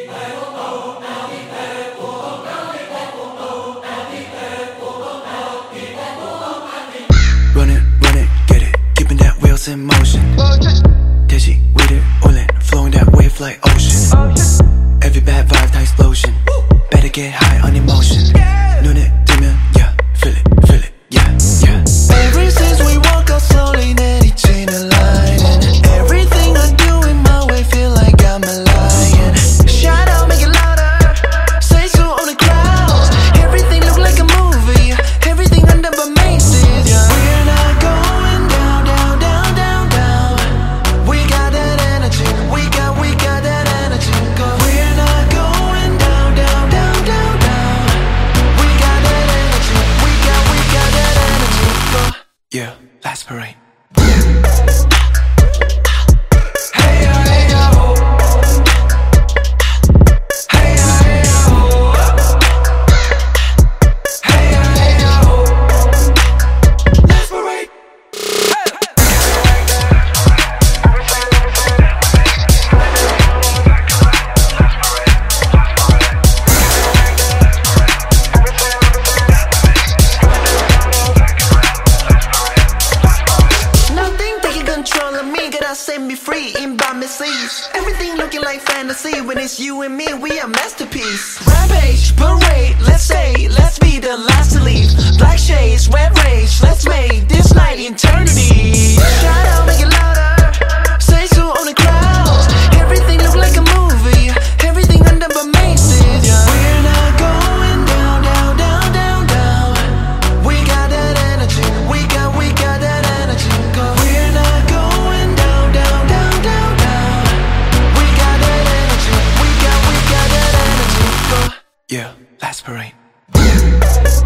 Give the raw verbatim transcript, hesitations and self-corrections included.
Run it, run it, get it, keeping that wheels in motion. Digi, with it, oilin', flowing that wave like ocean. Every bad vibe, that explosion. Better get high on emotion. 눈에 뜨면, yeah, feel it, feel it, yeah, yeah. Ever since we walk out slowly, 내리치는 line. And everything I do in my way, feel like I'm a lion. Shout out, make it louder. Say so on the crowd. Everything look like a movie. Everything under my maces, yeah. We're not going down, down, down, down, down. We got that energy. We got, we got that energy. Go. We're not going down, down, down, down, down. We got that energy. We got, we got that energy. Go. Yeah, last parade. Set me free in by misses. Everything looking like fantasy. When it's you and me, we a masterpiece. Rampage, parade, let's say, let's be the last to leave. Black shades, red rage, let's make this night eternity. Shout out, make it louder. Say so on the crowd. Everything look like a movie. Everything under my maces, yeah. We're not going down, down, down, down, down. We got that energy. We got, we got that energy. Go. We're not going down, down, down, down, down. We got that energy. We got, we got that energy. Go. Yeah, last parade.